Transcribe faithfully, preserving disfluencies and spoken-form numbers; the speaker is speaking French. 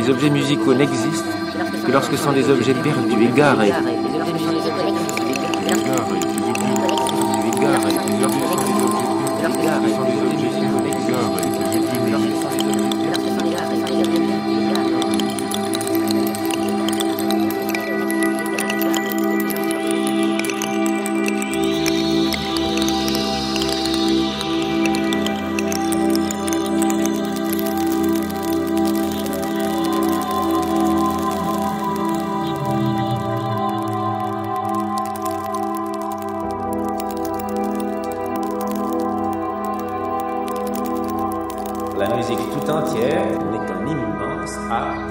Les objets musicaux n'existent que lorsque ce sont des objets perdus, égarés. La musique tout entière n'est qu'un immense art.